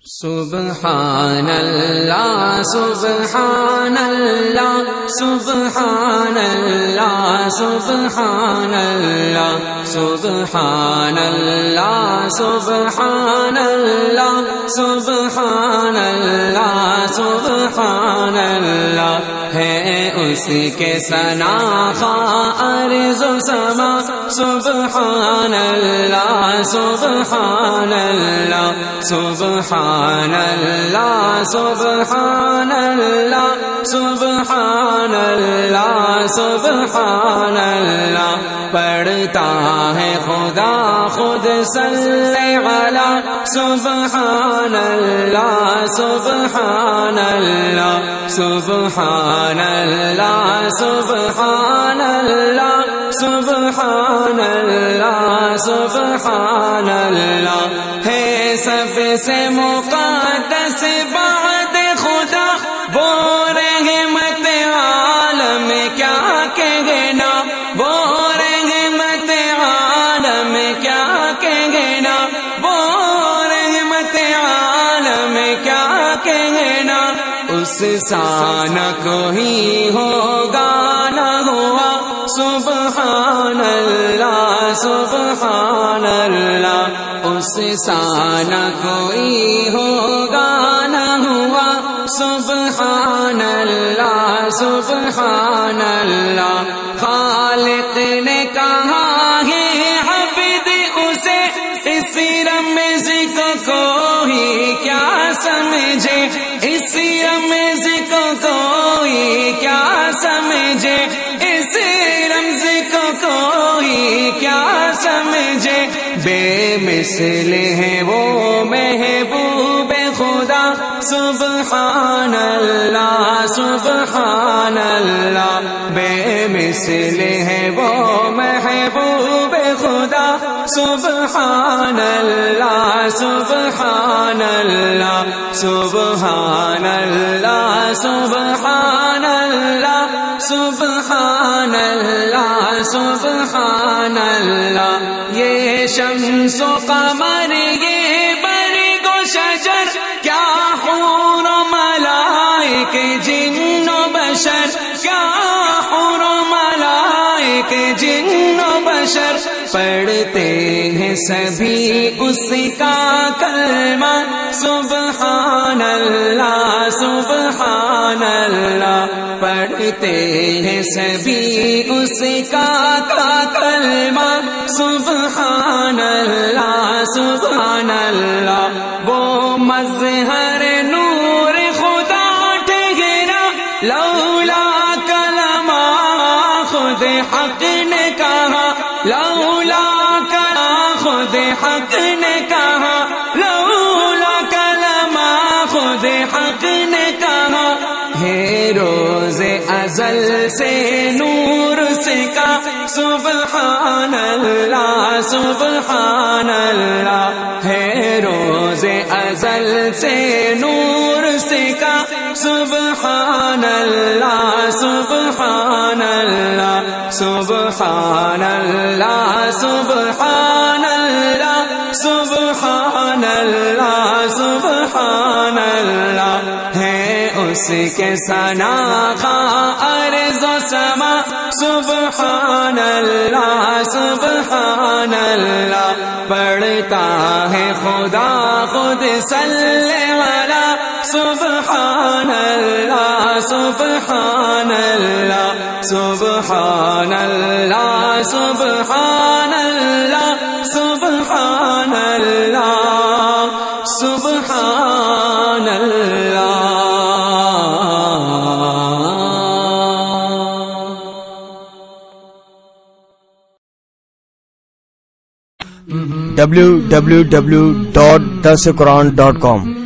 سبحان اللہ سبحان اللہ سبحان اللہ سبحان اللہ سبحان اللہ سبحان اللہ سبحان اللہ سبحان اللہ ہے اس کے ثنا خواہ ارض و سما سبحان اللہ سبحان اللہ سبحان اللہ سبحان اللہ سبحان اللہ سبحان اللہ پڑھتا ہے خدا خود صلی علی سبحان اللہ سبحان اللہ سبحان اللہ سبحان اللہ سبحان اللہ سبحان اللہ ہے سب سے مقدس بعد خدا وہ رحمت عالم کیا کہنا وہ رحمت عالم کیا کہنا وہ رحمت عالم کیا کہنا اس سان کوئی ہوگا نہ ہوا سبحان اللہ سبحان اللہ اس سان کوئی ہوگا نہ ہوا سبحان اللہ سبحان اللہ خالق نے کہا ہے عبد اسے اس رمز کو کوئی کیا سمجھے اس رمز کو کوئی کیا سمجھے اس رمز کو کوئی کیا سمجھے بے مثل ہے وہ محبوب خدا سبحان اللہ سبحان اللہ بے مثل ہے وہ محبوب خدا سبحان اللہ سبحان اللہ سبحان اللہ سبحان اللہ سبحان اللہ سبحان اللہ یہ شمس و قمر یہ برگ و شجر کیا حور و ملائک جن و بشر کیا حور و ملائک جن و بشر پڑھتے ہیں سبھی اس کا کلمہ سبحان اللہ سبحان اللہ پڑھتے ہیں سبھی اس کا کلمہ سبحان اللہ سبحان اللہ وہ مظہر نور خدا ٹھہرا لولا کلمہ خود حق نے کہا لولا کلمہ خود حق نے کہا لولا کلمہ خود حق نے کہا ہے روز ازل سے نور سے کا سبحان اللہ سبحان اللہ ہے روز ازل سے نور سے کا سبحان اللہ سبحان اللہ سبحان اللہ سبحان اللہ سبحان اللہ سبحان اللہ ہے اس کے ثنا خواہ ارض و سما سبحان اللہ سبحان اللہ پڑھتا ہے خدا خود صلی علی سبحان اللہ سبحان اللہ سبحان اللہ سبحان اللہ سبحان اللہ سبحان اللہ www.darsequran.com